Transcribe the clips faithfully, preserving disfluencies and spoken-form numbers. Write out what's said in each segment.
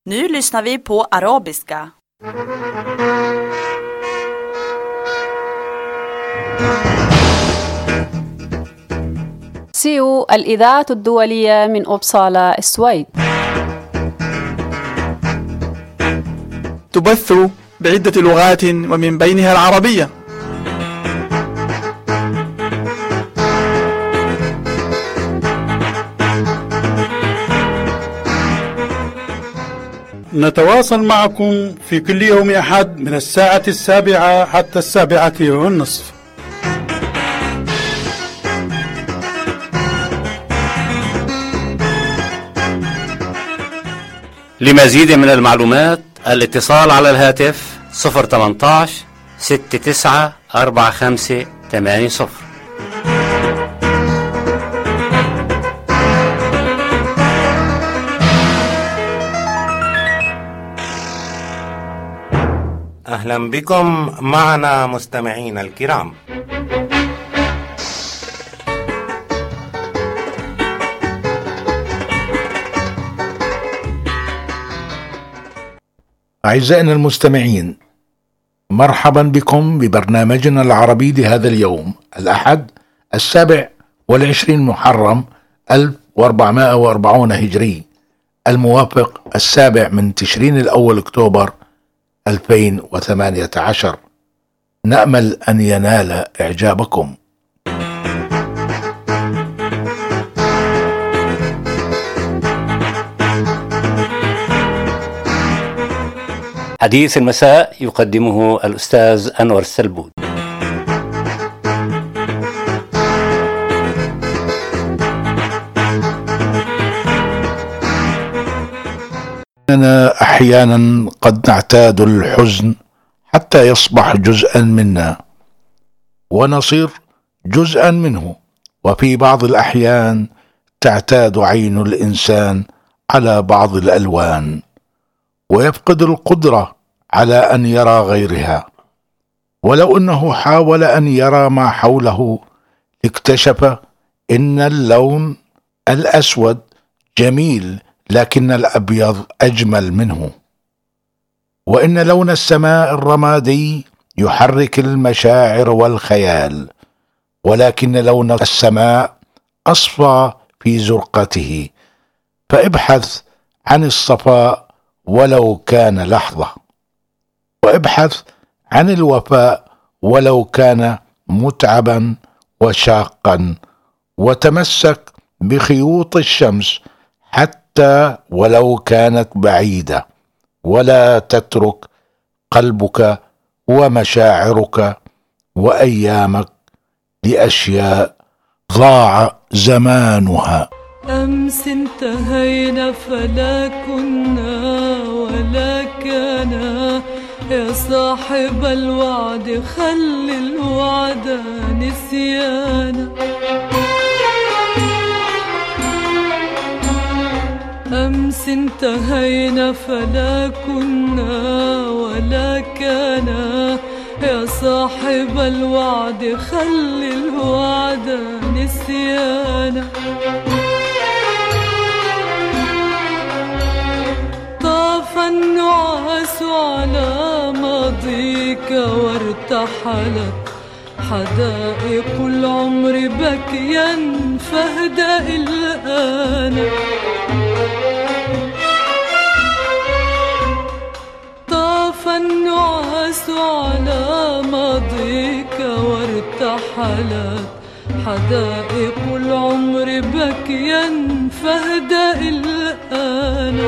Nu lyssnar vi på arabiska. سيو الإذاعة الدولية من أوبسالا السويد تبث بعدة لغات ومن بينها العربية. نتواصل معكم في كل يوم أحد من الساعة السابعة حتى السابعة والنصف. لمزيد من المعلومات الاتصال على الهاتف صفر ثمانية عشر ستة تسعة أربعة خمسة ثمانية صفر. أهلا بكم معنا مستمعين الكرام. أعزائنا المستمعين، مرحبا بكم ببرنامجنا العربي لهذا اليوم الأحد السابع والعشرين محرم ألف وأربعمائة وأربعين هجري، الموافق السابع من تشرين الأول أكتوبر ألفين وثمانية عشر. نأمل أن ينال إعجابكم. حديث المساء يقدمه الأستاذ أنور السلبود. إننا أحيانا قد نعتاد الحزن حتى يصبح جزءا منا ونصير جزءا منه، وفي بعض الأحيان تعتاد عين الإنسان على بعض الألوان ويفقد القدرة على أن يرى غيرها، ولو أنه حاول أن يرى ما حوله اكتشف إن اللون الأسود جميل لكن الأبيض أجمل منه، وإن لون السماء الرمادي يحرك المشاعر والخيال، ولكن لون السماء أصفى في زرقته، فابحث عن الصفاء ولو كان لحظة، وابحث عن الوفاء ولو كان متعبا وشاقا، وتمسك بخيوط الشمس حتى ولو كانت بعيدة، ولا تترك قلبك ومشاعرك وأيامك لأشياء ضاع زمانها. أمس انتهينا فلا كنا ولا كان، يا صاحب الوعد خل الوعد نسيانا. أمس انتهينا فلا كنا ولا كان، يا صاحب الوعد خل الوعد نسيانا. طاف النعاس على ماضيك وارتحلت حدائق العمر بكيا فاهدأ الآن. طاف النعاس على ماضيك وارتحلت حدائق العمر بكيا فاهدأ الآن.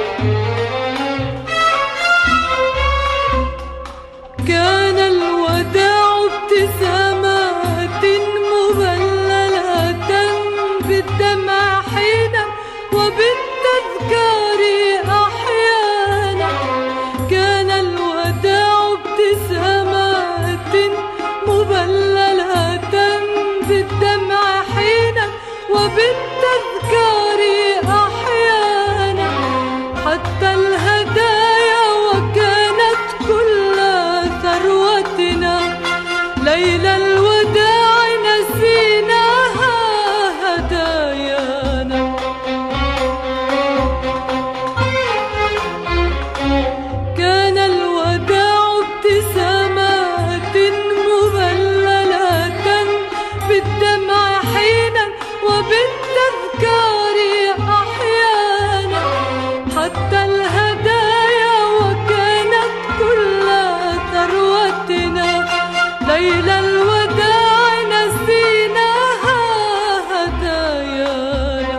كان الوداع ابتسامات مبللة بالدمع حينا وبالتذكار أحيانا. كان الوداع ابتسامات مبللة بالدمع حينا وبالتذكار أحيانا. حتى الهدايا وكانت كل ثروتنا ليلى الوداع نسيناها هدايانا. حتى الهدايا وكانت كل ثروتنا، ليلى الوداع نسيناها هدايانا.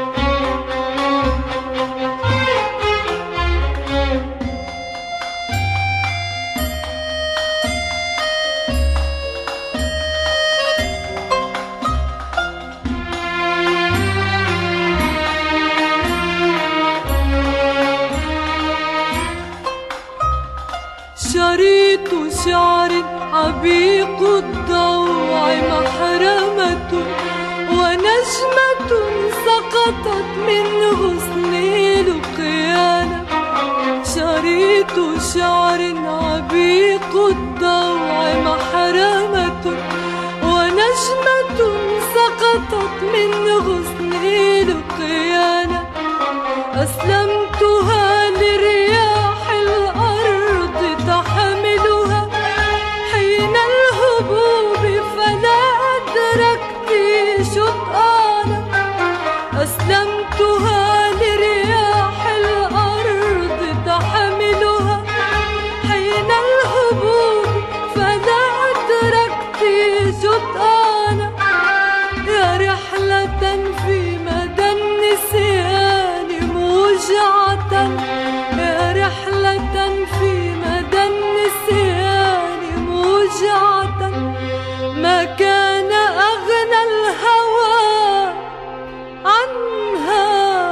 شريط شعر عبيق الضوع محرمة، ونجمة سقطت من غصن لقيانا. شريط شعر عبيق الضوع محرمة، ونجمة سقطت من غصن لقيانا. أسلمتها لرياح الأرض تحملها حين الهبوب، فلا أدركت شطآنا. أسلمتها لرياح الأرض تحملها حين الهبوب، فلا أدركت شطآنا. يا رحلة في مدى النسيان موجعة، يا رحلة في مدى النسيان موجعة. ما كان أغنى الهوى عنها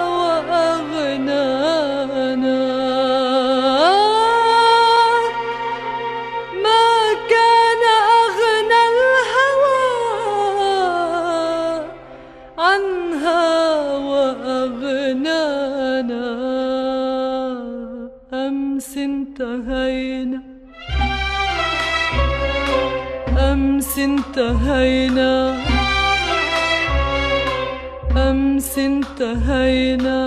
وأغنانا، ما كان أغنى الهوى عنها وأغنانا. أمس انتهينا، أمس انتهينا، أمس انتهينا.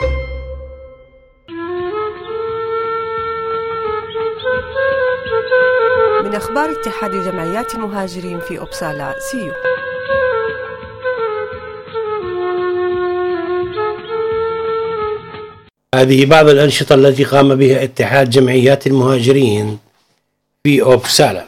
من أخبار اتحاد جمعيات المهاجرين في أوبسالا سيو. هذه بعض الأنشطة التي قام بها اتحاد جمعيات المهاجرين في أوبسالا.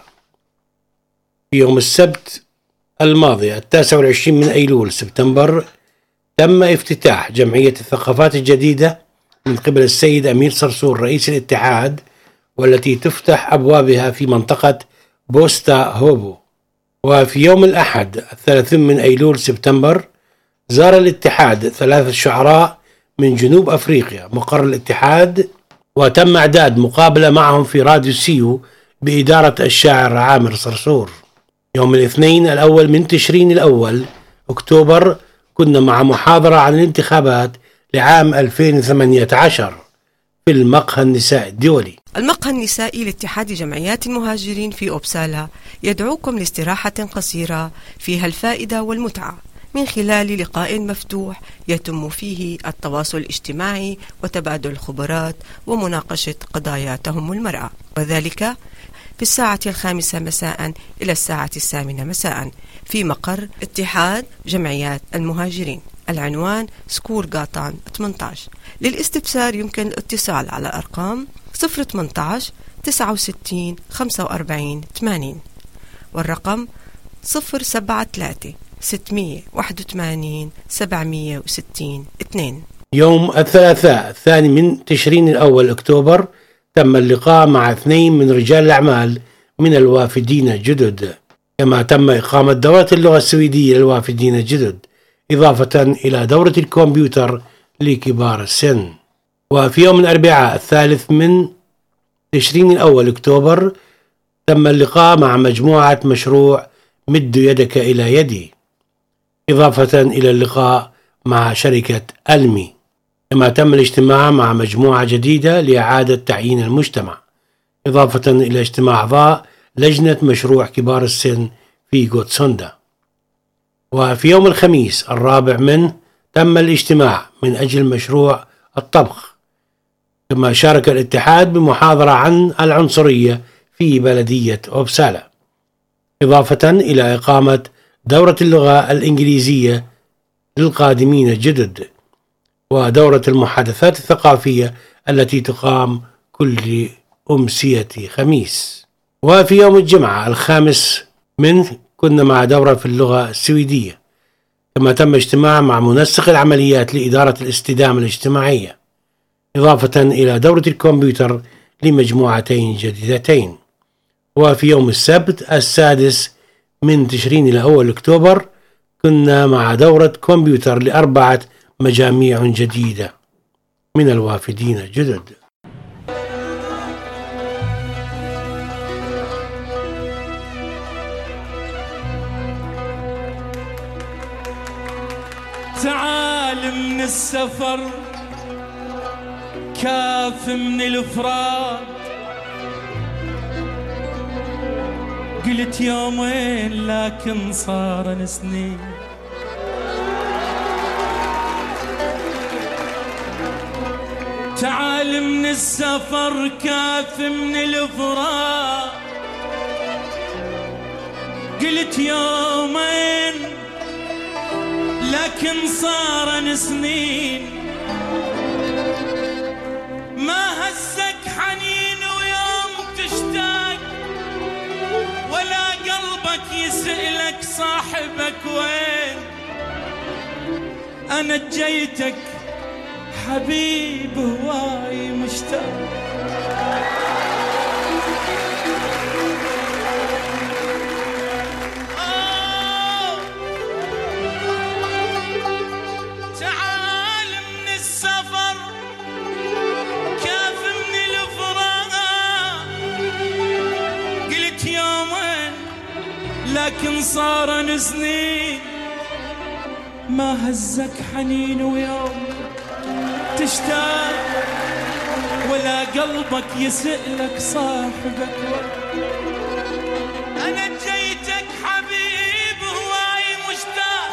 في يوم السبت الماضي التاسع والعشرين من أيلول سبتمبر تم افتتاح جمعية الثقافات الجديدة من قبل السيد أمير صرصور رئيس الاتحاد، والتي تفتح أبوابها في منطقة بوستا هوبو. وفي يوم الأحد الثلاثين من أيلول سبتمبر زار الاتحاد ثلاثة شعراء من جنوب أفريقيا مقر الاتحاد، وتم إعداد مقابلة معهم في راديو سيو بإدارة الشاعر عامر صرصور. يوم الاثنين الأول من تشرين الأول أكتوبر كنا مع محاضرة عن الانتخابات لعام ألفين وثمانية عشر في المقهى النسائي الدولي. المقهى النسائي لاتحاد جمعيات المهاجرين في أوبسالا يدعوكم لاستراحة قصيرة فيها الفائدة والمتعة من خلال لقاء مفتوح يتم فيه التواصل الاجتماعي وتبادل الخبرات ومناقشة قضايا تهم المرأة، وذلك في الساعة الخامسة مساء إلى الساعة الثامنة مساء في مقر اتحاد جمعيات المهاجرين. العنوان سكول قاطان ثمانية عشر. للاستفسار يمكن الاتصال على أرقام صفر ثمانية عشر تسعة وستين خمسة وأربعين ثمانين والرقم صفر سبعة ثلاثة ستمائة وواحد وثمانين سبعمائة وستين اثنين. يوم الثلاثاء الثاني من تشرين الأول أكتوبر تم اللقاء مع اثنين من رجال الأعمال من الوافدين الجدد، كما تم إقامة دورة اللغة السويدية للوافدين الجدد، إضافة إلى دورة الكمبيوتر لكبار السن. وفي يوم الأربعاء الثالث من تشرين الأول أكتوبر تم اللقاء مع مجموعة مشروع مد يدك إلى يدي، إضافة إلى اللقاء مع شركة ألمي. كما تم الاجتماع مع مجموعة جديدة لإعادة تعيين المجتمع، إضافة إلى اجتماع أعضاء لجنة مشروع كبار السن في غوتسوندا. وفي يوم الخميس الرابع منه تم الاجتماع من أجل مشروع الطبخ. كما شارك الاتحاد بمحاضرة عن العنصرية في بلدية أوبسالا، إضافة إلى إقامة دورة اللغة الإنجليزية للقادمين الجدد، ودورة المحادثات الثقافية التي تقام كل أمسية خميس. وفي يوم الجمعة الخامس منه كنا مع دورة في اللغة السويدية، كما تم اجتماع مع منسق العمليات لإدارة الاستدامة الاجتماعية، إضافة إلى دورة الكمبيوتر لمجموعتين جديدتين. وفي يوم السبت السادس من تشرين الأول أكتوبر كنا مع دورة كمبيوتر لأربعة مجاميع جديدة من الوافدين الجدد. تعال من السفر كاف من الفراق، قلت يومين لكن صارن سنين. تعال من السفر كاف من الفراق، قلت يومين لكن صارن سنين. ما هزك حنين ويوم تشتاق، ولا قلبك يسألك صاحبك وين. أنا جيتك حبيب هواي مشتاق. تعال من السفر كاف من الفراق، قلت يومين لكن صارن سنين. ما هزك حنين ويوم تشتاق، ولا قلبك يسألك صاحبك. أنا جيتك حبيب هواي مشتاق،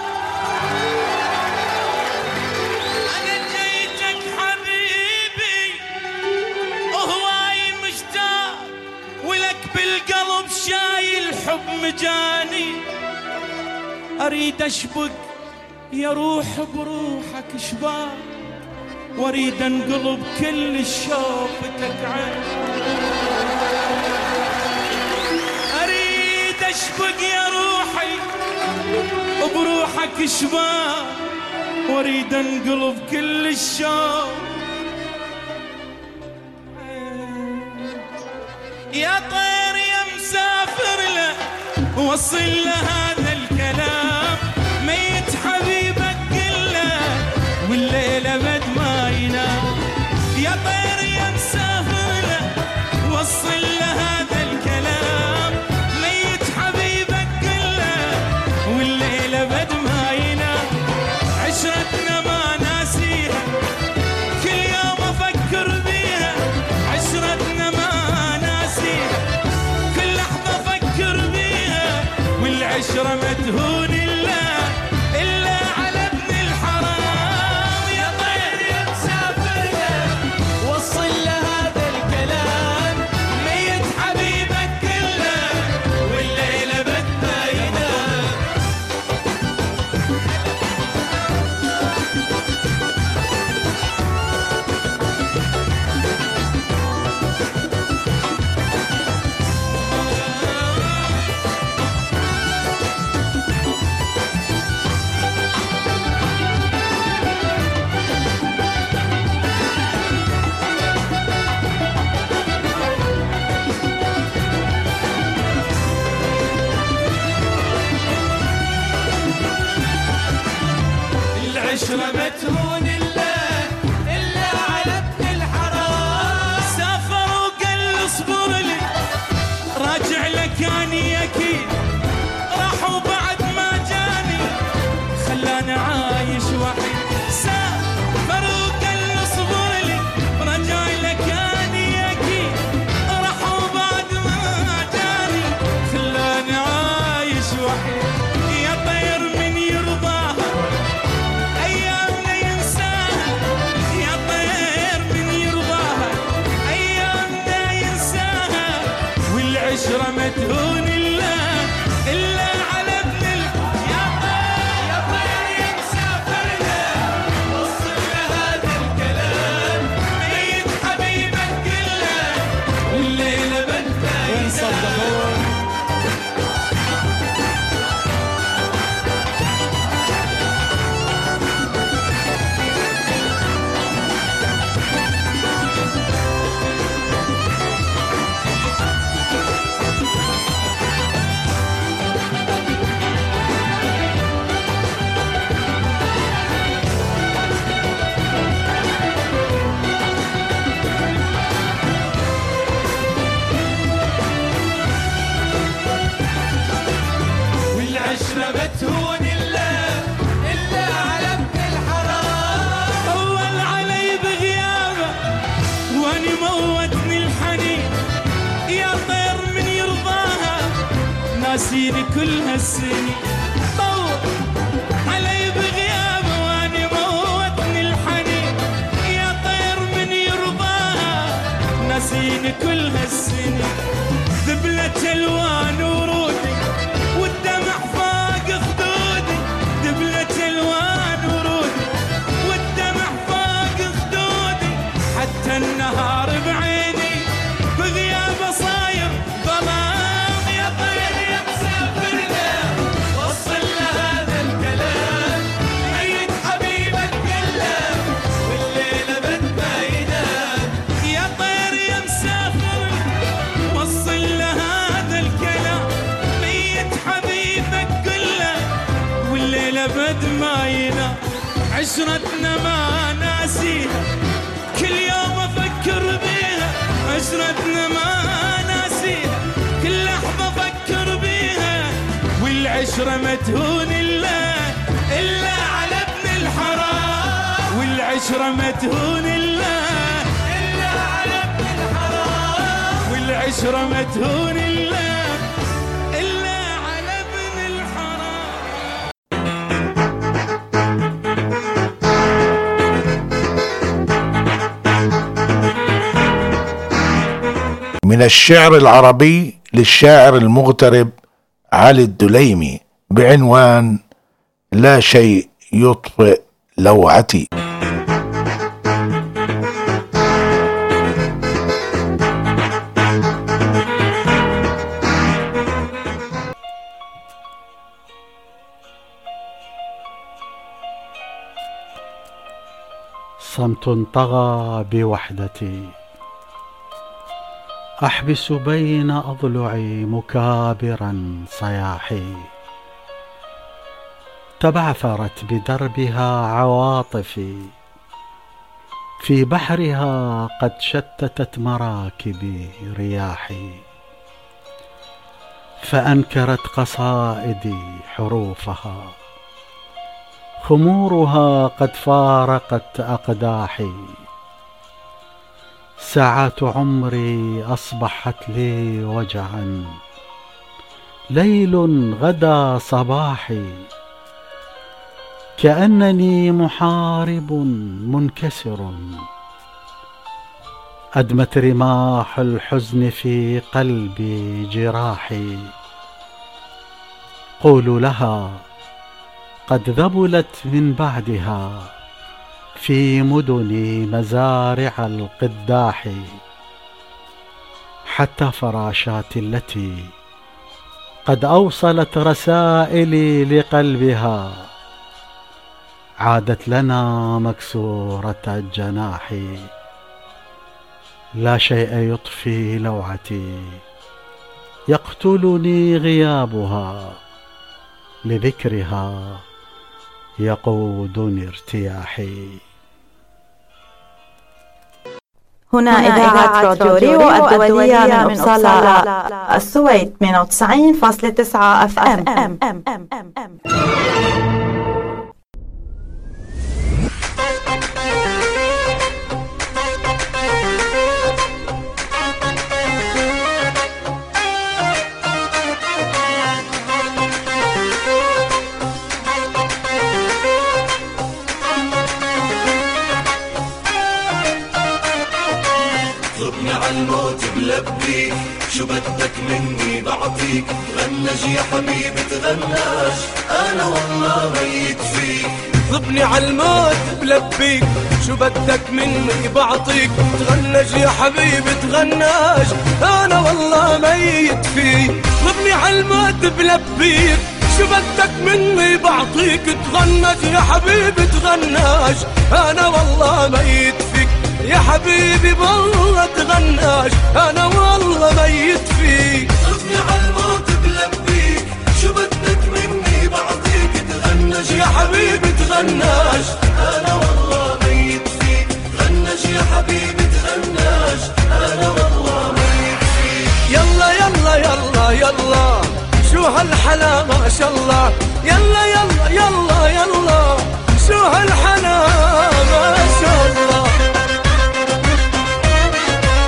أنا جيتك حبيبي هواي مشتاق، ولك بالقلب شايل حب مجاني. أريد أشبك يا روح بروحك شباك، واريد انقلب كل شوفتك عين. اريد اشبك يا روحي بروحك شباب، واريد انقلب كل الشوق. يا طير يا مسافر له وصل له هذا الكلام، ميت حبيبك كله والليلة بد ما ينام. يا طير يا مسافر له وصل له هذا الكلام، ميت حبيبك كله والليلة بد ما ينام. عشرتنا ما ناسيها كل يوم افكر بيها، عشرتنا ما ناسيها كل لحظة افكر بيها، والعشرة مدهون الله إلا على ابن الحرام. يا طير يا مسافر له وصل له هذا الكلام، ميت حبيبك كله والليلة بد ما ينام. العشرة متهون الله إلا على ابن الحرام. سافر وقال اصبر لي راجع لك أني أكيد، راح وبعد ما جاني خلاني عايش وحيد. سافر وقال اصبر لي راجع لك أني أكيد، راح وبعد ما جاني خلاني عايش وحيد. يا طير من يرضاها أيامنا ينساها، يا طير من يرضاها أيامنا ينساها، والعشرة مدهون الله إلا على ابن ال. يا طير يا طير يا مسافر له وصل له موتني الحنين يا طير من يرضاها ناسيني كل هالسنين طور علي بغياب واني موتني الحنين يا طير من يرضاها ناسيني كل هالسنين ذبلت الوان ورودي والدمع فاق خدودي ذبلت الوان ورودي والدمع فاق خدودي حتى النهار بعيني بغياب صاير ظلام يا طير يا مسافرنا وصل لهذا الكلام ميت حبيبك كلام والليلة بد ما ينام يا طير يا مسافر وصل لهذا الكلام ميت حبيبك كله والليلة بد ما ينام عشرتنا ما ناسيها كل يوم افكر بيها عشرتنا ما ناسيها كل لحظة افكر بيها والعشرة ما تهون الا الا على ابن الحرام والعشرة ما تهون الا الا على ابن الحرام والعشرة ما تهون الا الا على ابن الحرام. من الشعر العربي للشاعر المغترب علي الدليمي بعنوان لا شيء يطفئ لوعتي. صمت طغى بوحدتي أحبس بين أضلعي مكابرا صياحي تبعثرت بدربها عواطفي في بحرها قد شتتت مراكبي رياحي فأنكرت قصائدي حروفها خمورها قد فارقت أقداحي ساعات عمري أصبحت لي وجعا ليل غدا صباحي كأنني محارب منكسر أدمت رماح الحزن في قلبي جراحي قولوا لها قد ذبلت من بعدها في مدني مزارع القداح حتى فراشاتي التي قد أوصلت رسائلي لقلبها عادت لنا مكسورة الجناح لا شيء يطفي لوعتي يقتلني غيابها لذكرها يقودني ارتياحي. هنا إذاعة راديو ريو الدولية من أبصالة السويد مئة وتسعين فاصلة تسعة اف ام. عالموت بلبيك شو بدك مني بعطيك غنج يا حبيبي تغناش انا والله ميت فيك ضبني عالموت بلبيك شو بدك مني بعطيك تغنج يا حبيبي تغناش انا والله ميت فيك ضبني عالموت بلبيك شو بدك مني بعطيك تغنج يا حبيبي تغناش انا والله ميت فيك يا حبيبي والله تغناش انا والله ميت فيك ضبني عالموت بلبيك شو بدك مني بعطيك تغنج يا حبيبي تغناش انا والله ميت فيك غنج يا حبيبي تغناش انا والله ميت فيك يلا يلا يلا يلا شو هالحلا ما شاء الله يلا يلا يلا يلا شو هالحلا ما شاء الله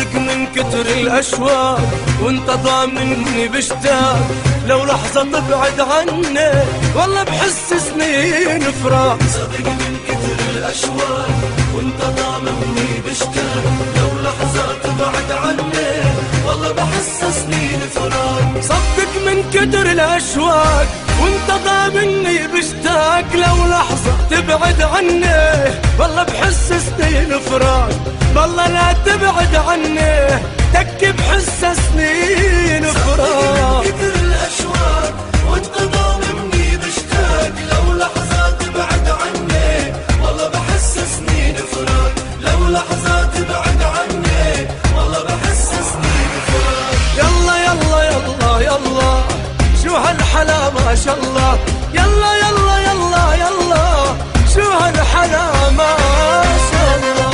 صدق من كتر الأشواق وانت ضامني بشتاق لو لحظة تبعد عني والله بحس سنين فراق. صدق من كتر الأشواق وانت ضامني بشتاق لو لحظة تبعد عني والله بحس سنين فراق. صدق من كتر الأشواق وانت ضامني بشتاق لو لحظة تبعد عني والله بحس سنين فراق. والله لا تبعد عني تكي بحس سنين فراق. من كتر الأشواق وانت ضامني بشتاق لو لحظة تبعد عني والله بحس سنين فراق. لو لحظة تبعد عني والله بحس سنين فراق. يلا يلا يلا يلا شو هالحلا ما شاء الله. يلا يلا يلا يلا شو هالحلا ما شاء الله.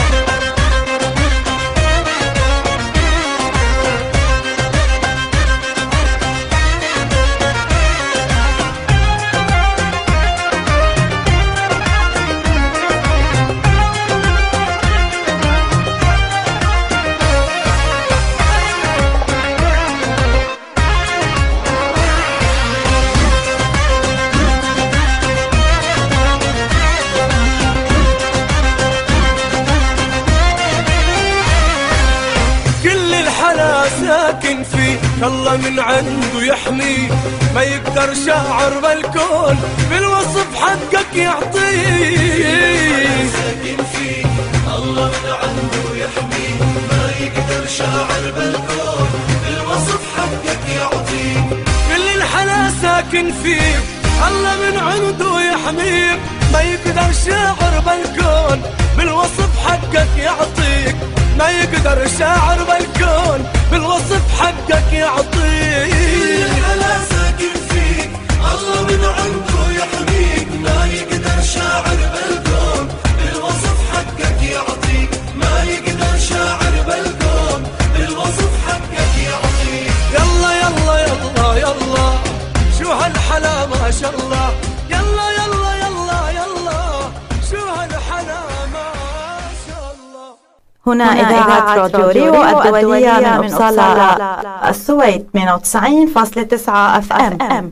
ساكن فيه الله من عنده يحميه ما يقدر شاعر بالكون بالوصف حقك يعطيه. ساكن فيه الله من عنده يحميه ما يقدر شاعر بالكون بالوصف حقك يعطيه. كل الحلا ساكن فيه الله من عنده يحميك ما يقدر شاعر بالكون بالوصف حقك يعطيك. ما يقدر شاعر بالكون بالوصف حقك يعطيك. الحلا ساكن فيك الله من عنده يحميك ما يقدر شاعر بالكون بالوصف حقك يعطيك. ما يقدر شاعر بالكون بالوصف حقك يعطيك. يلا يلا يلا يلا شو هالحلا ما شاء الله. يلا يلا يلا يلا شو هالحلا ما شاء الله. هنا إذاعة راديو ريو الدولية من أبصالة السويد ثمانية وتسعين فاصلة تسعة أف أم.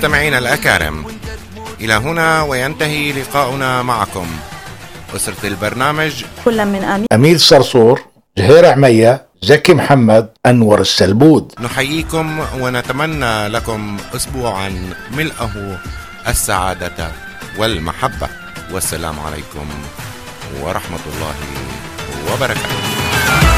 مستمعينا الأكارم، إلى هنا وينتهي لقاؤنا معكم. أسرة البرنامج كل من أمين أمير صرصور، جهير عمية، زكي محمد، أنور السلبود. نحييكم ونتمنى لكم أسبوعا ملأه السعادة والمحبة، والسلام عليكم ورحمة الله وبركاته.